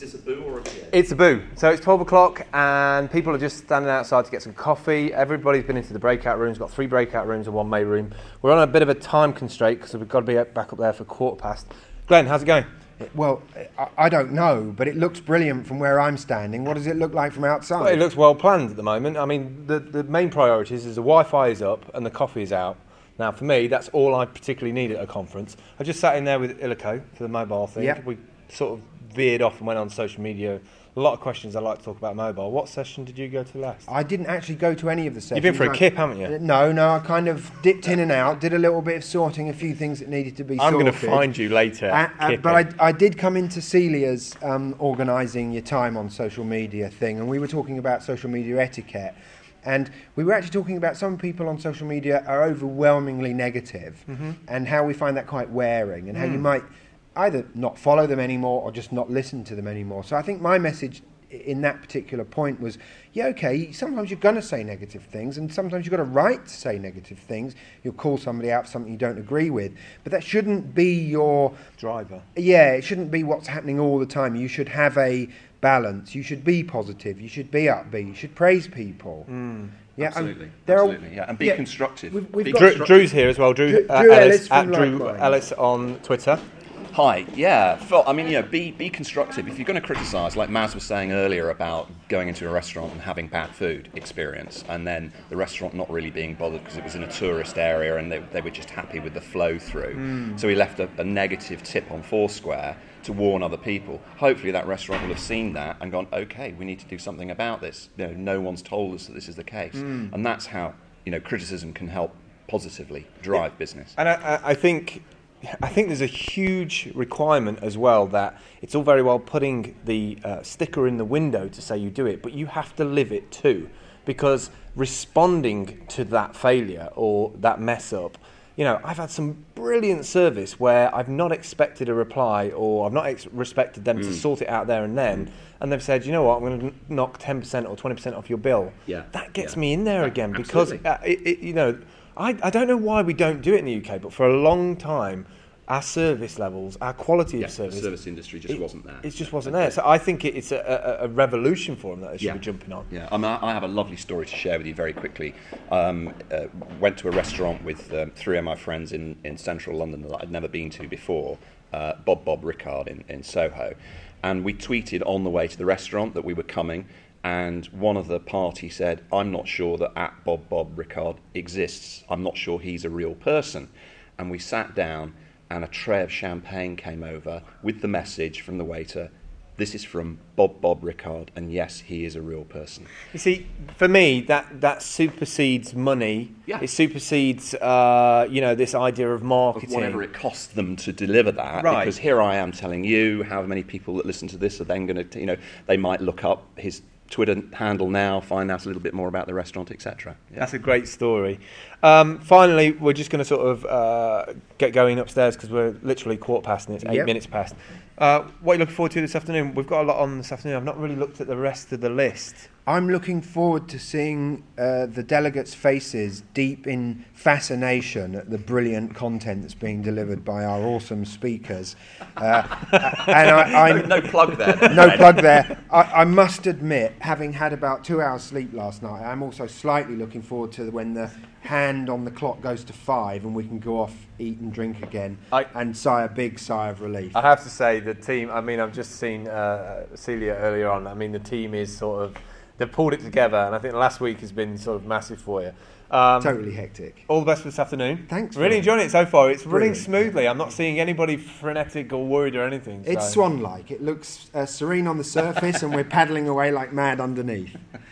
Is this a boo or a PA? It's a boo. So it's 12 o'clock and people are just standing outside to get some coffee. Everybody's been into the breakout rooms. We've got 3 breakout rooms and 1 main room. We're on a bit of a time constraint because we've got to be back up there for 15:15. Glenn, how's it going? Well, I don't know, but it looks brilliant from where I'm standing. What does it look like from outside? Well, it looks well planned at the moment. I mean, the main priorities is the Wi-Fi is up and the coffee is out. Now, for me, that's all I particularly need at a conference. I just sat in there with Illico for the mobile thing. Yep. We sort of veered off and went on social media. A lot of questions I'd like to talk about mobile. What session did you go to last? I didn't actually go to any of the sessions. You've been for a kip, haven't you? No, I kind of dipped in and out, did a little bit of sorting, a few things that needed to be sorted. I'm going to find you later. But I did come into Celia's organising your time on social media thing, and we were talking about social media etiquette. And we were actually talking about some people on social media are overwhelmingly negative, and how we find that quite wearing, and how you might either not follow them anymore or just not listen to them anymore. So I think my message in that particular point was, yeah, okay, sometimes you're going to say negative things, and sometimes you've got a right to say negative things. You'll call somebody out for something you don't agree with, but that shouldn't be your driver. Yeah, it shouldn't be what's happening all the time. You should have a balance. You should be positive. You should be upbeat. You should praise people. Yeah, absolutely. And be constructive. We've got Drew's here as well. Drew Ellis at from Drew Likewise. Ellis on Twitter. Hi, yeah. Phil, I mean, be constructive. If you're going to criticise, like Maz was saying earlier about going into a restaurant and having bad food experience, and then the restaurant not really being bothered because it was in a tourist area and they were just happy with the flow through. So he left a negative tip on Foursquare to warn other people. Hopefully that restaurant will have seen that and gone, okay, we need to do something about this. No one's told us that this is the case. And that's how, criticism can help positively drive business. And I think there's a huge requirement as well that it's all very well putting the sticker in the window to say you do it, but you have to live it too, because responding to that failure or that mess up, I've had some brilliant service where I've not expected a reply or I've not respected them to sort it out there and then, and they've said, you know what, I'm going to knock 10% or 20% off your bill. Yeah. That gets me in there again because, absolutely. I don't know why we don't do it in the UK, but for a long time, our service levels, our quality of service... the service industry just wasn't there. It just wasn't there. So I think it's a revolution for them that they should be jumping on. Yeah, I have a lovely story to share with you very quickly. Went to a restaurant with 3 of my friends in central London that I'd never been to before, Bob Ricard in Soho. And we tweeted on the way to the restaurant that we were coming, and one of the party said, I'm not sure that at Bob Ricard exists. I'm not sure he's a real person. And we sat down, and a tray of champagne came over with the message from the waiter, this is from Bob Ricard, and yes, he is a real person. You see, for me, that supersedes money. Yeah. It supersedes, this idea of marketing. Of whatever it costs them to deliver that. Right. Because here I am telling you how many people that listen to this are then going to, they might look up his Twitter handle now, find out a little bit more about the restaurant, etc. Yeah. That's a great story. Finally, we're just going to sort of get going upstairs because we're literally 15:15 and it's 8 minutes past. What are you looking forward to this afternoon? We've got a lot on this afternoon. I've not really looked at the rest of the list. I'm looking forward to seeing the delegates' faces deep in fascination at the brilliant content that's being delivered by our awesome speakers. And no plug there. No plug there. I must admit, having had about 2 hours sleep last night, I'm also slightly looking forward to when the hand on the clock goes to 5 and we can go off, eat and drink again and sigh a big sigh of relief. I have to say, the team, I've just seen Celia earlier on. The team is sort of... They've pulled it together, and I think last week has been sort of massive for you. Totally hectic. All the best for this afternoon. Thanks. Really enjoying it so far. It's running Brilliant. smoothly. I'm not seeing anybody frenetic or worried or anything. It's swan-like. It looks serene on the surface, and we're paddling away like mad underneath.